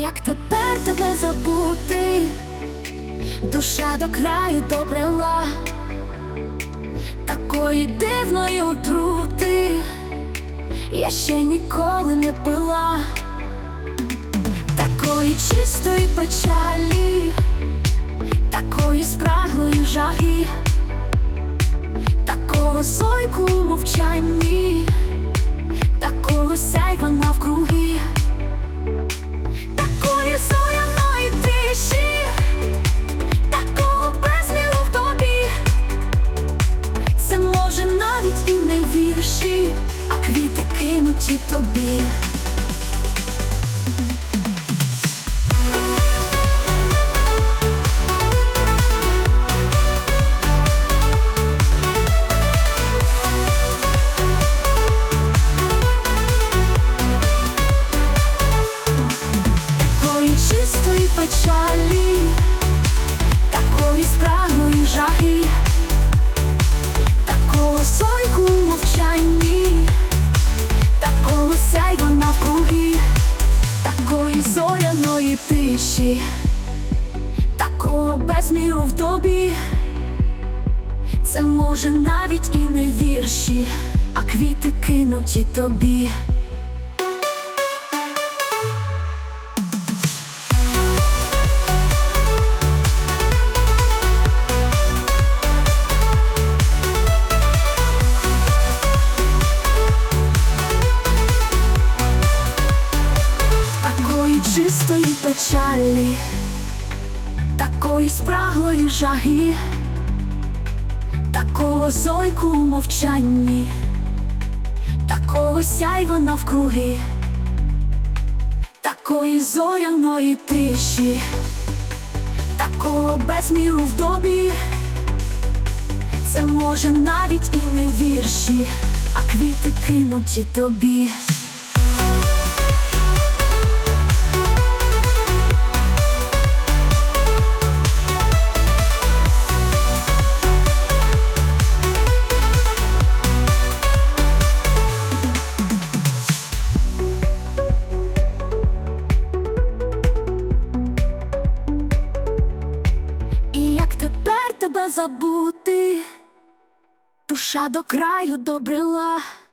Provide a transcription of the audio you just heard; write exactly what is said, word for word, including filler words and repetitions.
як тепер тебе забути, душа до краю добрела, такої дивної отрути я ще ніколи не пила, такої чистої печалі, такої спраглої жаги, такого зойку у мовчанні, такого сяйва навкруги, такої зоряної тиші, такого безміру в тобі. Це може навіть і не вірші, а квіти кинуті тобі. Чистої печалі, такої спраглої жаги, такого сойку у мовчанні, такого сяйва навкруги, такої зоряної тиші, такого безміру в тобі. Це може навіть і не вірші, а квіти кинуті тобі. Чистої печалі, такої спраглої жаги, такого зойку у мовчанні, такого сяйва навкруги, такої зоряної тиші, такого безміру в добі. Це може навіть і не вірші, а квіти кинуті тобі. Тебе забути, душа до краю добрела.